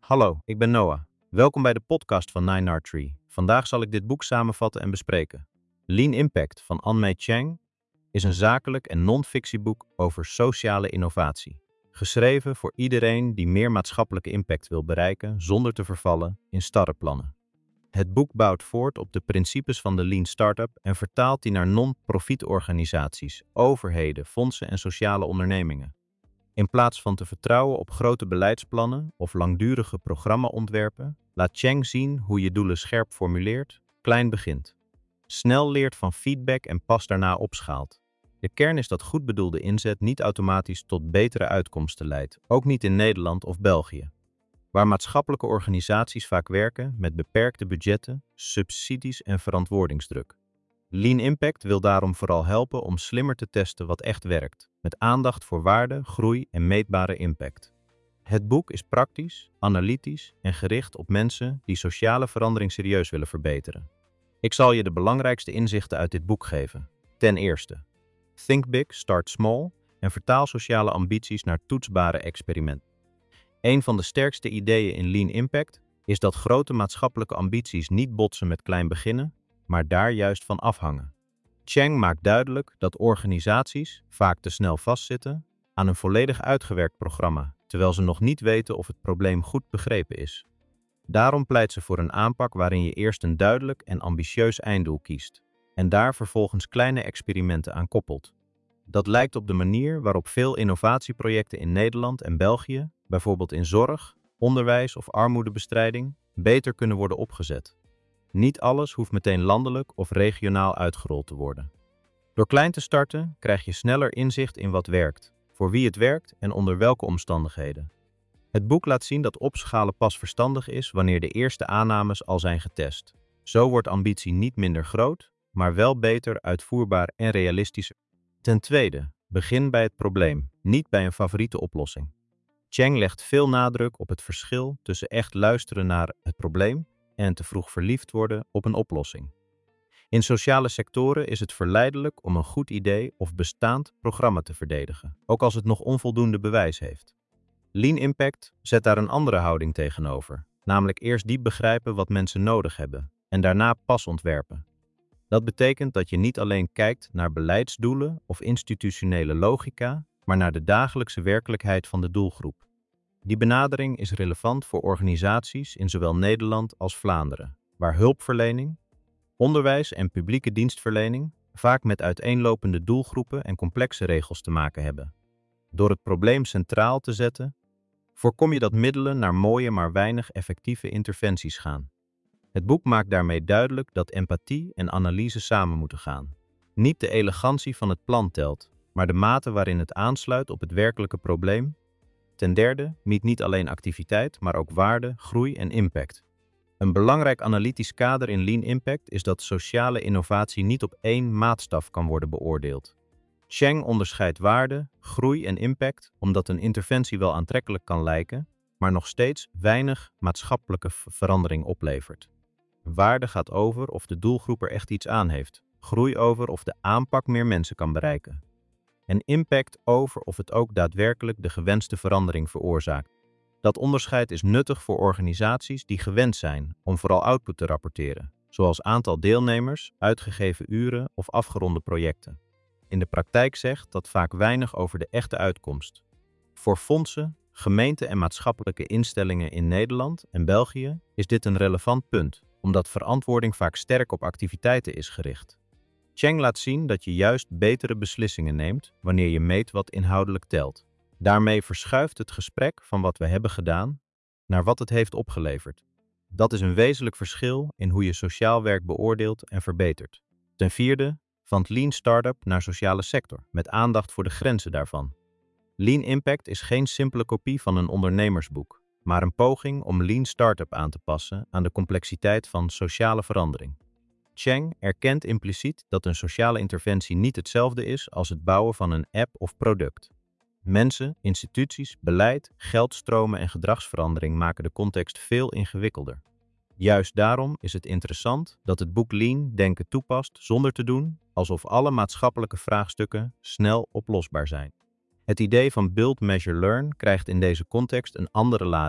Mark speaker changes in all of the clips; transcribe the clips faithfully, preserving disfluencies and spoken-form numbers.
Speaker 1: Hallo, ik ben Noah. Welkom bij de podcast van Nine R Tree. Vandaag zal ik dit boek samenvatten en bespreken. Lean Impact van An-Mei Chang is een zakelijk en non-fictieboek over sociale innovatie. Geschreven voor iedereen die meer maatschappelijke impact wil bereiken zonder te vervallen in starreplannen. Het boek bouwt voort op de principes van de Lean Startup en vertaalt die naar non-profitorganisaties, overheden, fondsen en sociale ondernemingen. In plaats van te vertrouwen op grote beleidsplannen of langdurige programmaontwerpen, laat Chang zien hoe je doelen scherp formuleert, klein begint. Snel leert van feedback en pas daarna opschaalt. De kern is dat goed bedoelde inzet niet automatisch tot betere uitkomsten leidt, ook niet in Nederland of België, waar maatschappelijke organisaties vaak werken met beperkte budgetten, subsidies en verantwoordingsdruk. Lean Impact wil daarom vooral helpen om slimmer te testen wat echt werkt, met aandacht voor waarde, groei en meetbare impact. Het boek is praktisch, analytisch en gericht op mensen die sociale verandering serieus willen verbeteren. Ik zal je de belangrijkste inzichten uit dit boek geven. Ten eerste, think big, start small en vertaal sociale ambities naar toetsbare experimenten. Een van de sterkste ideeën in Lean Impact is dat grote maatschappelijke ambities niet botsen met klein beginnen, maar daar juist van afhangen. Chang maakt duidelijk dat organisaties vaak te snel vastzitten aan een volledig uitgewerkt programma, terwijl ze nog niet weten of het probleem goed begrepen is. Daarom pleit ze voor een aanpak waarin je eerst een duidelijk en ambitieus einddoel kiest en daar vervolgens kleine experimenten aan koppelt. Dat lijkt op de manier waarop veel innovatieprojecten in Nederland en België, bijvoorbeeld in zorg, onderwijs of armoedebestrijding, beter kunnen worden opgezet. Niet alles hoeft meteen landelijk of regionaal uitgerold te worden. Door klein te starten krijg je sneller inzicht in wat werkt, voor wie het werkt en onder welke omstandigheden. Het boek laat zien dat opschalen pas verstandig is wanneer de eerste aannames al zijn getest. Zo wordt ambitie niet minder groot, maar wel beter uitvoerbaar en realistischer. Ten tweede, begin bij het probleem, niet bij een favoriete oplossing. Chang legt veel nadruk op het verschil tussen echt luisteren naar het probleem en te vroeg verliefd worden op een oplossing. In sociale sectoren is het verleidelijk om een goed idee of bestaand programma te verdedigen, ook als het nog onvoldoende bewijs heeft. Lean Impact zet daar een andere houding tegenover, namelijk eerst diep begrijpen wat mensen nodig hebben en daarna pas ontwerpen. Dat betekent dat je niet alleen kijkt naar beleidsdoelen of institutionele logica, maar naar de dagelijkse werkelijkheid van de doelgroep. Die benadering is relevant voor organisaties in zowel Nederland als Vlaanderen, waar hulpverlening, onderwijs en publieke dienstverlening vaak met uiteenlopende doelgroepen en complexe regels te maken hebben. Door het probleem centraal te zetten, voorkom je dat middelen naar mooie maar weinig effectieve interventies gaan. Het boek maakt daarmee duidelijk dat empathie en analyse samen moeten gaan. Niet de elegantie van het plan telt, maar de mate waarin het aansluit op het werkelijke probleem. Ten derde, meet niet alleen activiteit, maar ook waarde, groei en impact. Een belangrijk analytisch kader in Lean Impact is dat sociale innovatie niet op één maatstaf kan worden beoordeeld. Chang onderscheidt waarde, groei en impact omdat een interventie wel aantrekkelijk kan lijken, maar nog steeds weinig maatschappelijke verandering oplevert. Waarde gaat over of de doelgroep er echt iets aan heeft, groei over of de aanpak meer mensen kan bereiken. En impact over of het ook daadwerkelijk de gewenste verandering veroorzaakt. Dat onderscheid is nuttig voor organisaties die gewend zijn om vooral output te rapporteren, zoals aantal deelnemers, uitgegeven uren of afgeronde projecten. In de praktijk zegt dat vaak weinig over de echte uitkomst. Voor fondsen, gemeenten en maatschappelijke instellingen in Nederland en België is dit een relevant punt, omdat verantwoording vaak sterk op activiteiten is gericht. Chang laat zien dat je juist betere beslissingen neemt wanneer je meet wat inhoudelijk telt. Daarmee verschuift het gesprek van wat we hebben gedaan naar wat het heeft opgeleverd. Dat is een wezenlijk verschil in hoe je sociaal werk beoordeelt en verbetert. Ten vierde, van Lean Startup naar sociale sector, met aandacht voor de grenzen daarvan. Lean Impact is geen simpele kopie van een ondernemersboek, maar een poging om Lean Startup aan te passen aan de complexiteit van sociale verandering. Chang erkent impliciet dat een sociale interventie niet hetzelfde is als het bouwen van een app of product. Mensen, instituties, beleid, geldstromen en gedragsverandering maken de context veel ingewikkelder. Juist daarom is het interessant dat het boek Lean denken toepast zonder te doen alsof alle maatschappelijke vraagstukken snel oplosbaar zijn. Het idee van build, measure, learn krijgt in deze context een andere lading.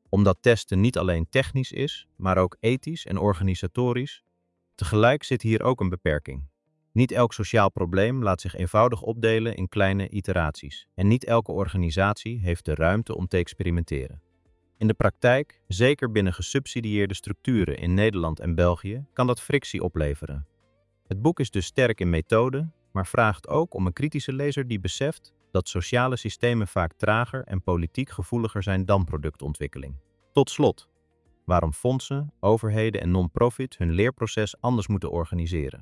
Speaker 1: Omdat testen niet alleen technisch is, maar ook ethisch en organisatorisch. Tegelijk zit hier ook een beperking. Niet elk sociaal probleem laat zich eenvoudig opdelen in kleine iteraties en niet elke organisatie heeft de ruimte om te experimenteren. In de praktijk, zeker binnen gesubsidieerde structuren in Nederland en België, kan dat frictie opleveren. Het boek is dus sterk in methode, maar vraagt ook om een kritische lezer die beseft dat sociale systemen vaak trager en politiek gevoeliger zijn dan productontwikkeling. Tot slot, waarom fondsen, overheden en non-profit hun leerproces anders moeten organiseren.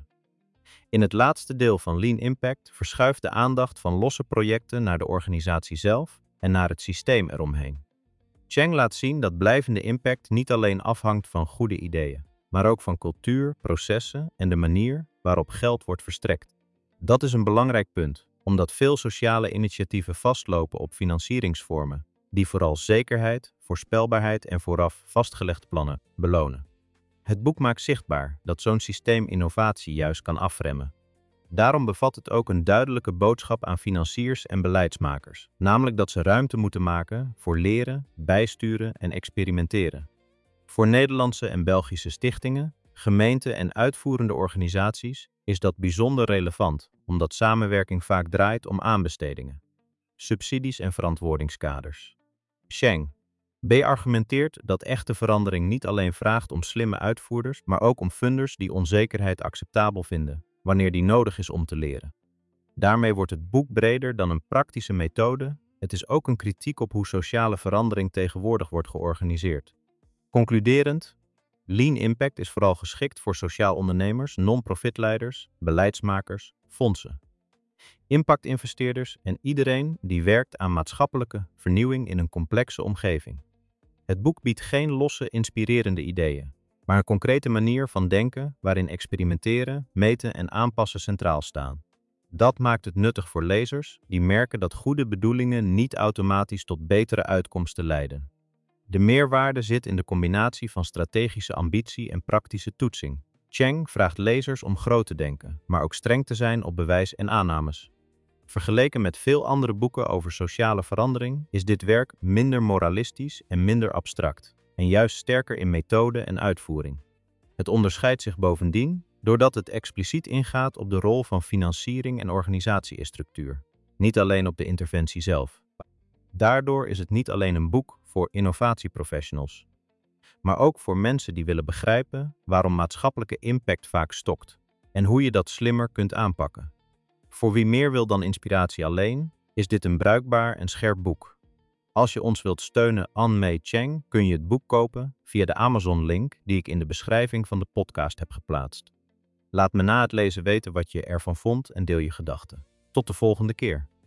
Speaker 1: In het laatste deel van Lean Impact verschuift de aandacht van losse projecten naar de organisatie zelf en naar het systeem eromheen. Cheng laat zien dat blijvende impact niet alleen afhangt van goede ideeën, maar ook van cultuur, processen en de manier waarop geld wordt verstrekt. Dat is een belangrijk punt, omdat veel sociale initiatieven vastlopen op financieringsvormen, die vooral zekerheid, voorspelbaarheid en vooraf vastgelegde plannen belonen. Het boek maakt zichtbaar dat zo'n systeem innovatie juist kan afremmen. Daarom bevat het ook een duidelijke boodschap aan financiers en beleidsmakers, namelijk dat ze ruimte moeten maken voor leren, bijsturen en experimenteren. Voor Nederlandse en Belgische stichtingen, gemeenten en uitvoerende organisaties is dat bijzonder relevant, omdat samenwerking vaak draait om aanbestedingen, subsidies en verantwoordingskaders. Cheng beargumenteert dat echte verandering niet alleen vraagt om slimme uitvoerders, maar ook om funders die onzekerheid acceptabel vinden, wanneer die nodig is om te leren. Daarmee wordt het boek breder dan een praktische methode, het is ook een kritiek op hoe sociale verandering tegenwoordig wordt georganiseerd. Concluderend, Lean Impact is vooral geschikt voor sociaal ondernemers, non-profitleiders, beleidsmakers, fondsen, impactinvesteerders en iedereen die werkt aan maatschappelijke vernieuwing in een complexe omgeving. Het boek biedt geen losse, inspirerende ideeën, maar een concrete manier van denken waarin experimenteren, meten en aanpassen centraal staan. Dat maakt het nuttig voor lezers die merken dat goede bedoelingen niet automatisch tot betere uitkomsten leiden. De meerwaarde zit in de combinatie van strategische ambitie en praktische toetsing. Cheng vraagt lezers om groot te denken, maar ook streng te zijn op bewijs en aannames. Vergeleken met veel andere boeken over sociale verandering is dit werk minder moralistisch en minder abstract, en juist sterker in methode en uitvoering. Het onderscheidt zich bovendien doordat het expliciet ingaat op de rol van financiering en organisatiestructuur, niet alleen op de interventie zelf. Daardoor is het niet alleen een boek voor innovatieprofessionals, maar ook voor mensen die willen begrijpen waarom maatschappelijke impact vaak stokt en hoe je dat slimmer kunt aanpakken. Voor wie meer wil dan inspiratie alleen, is dit een bruikbaar en scherp boek. Als je ons wilt steunen, An-Mei Cheng, kun je het boek kopen via de Amazon-link die ik in de beschrijving van de podcast heb geplaatst. Laat me na het lezen weten wat je ervan vond en deel je gedachten. Tot de volgende keer.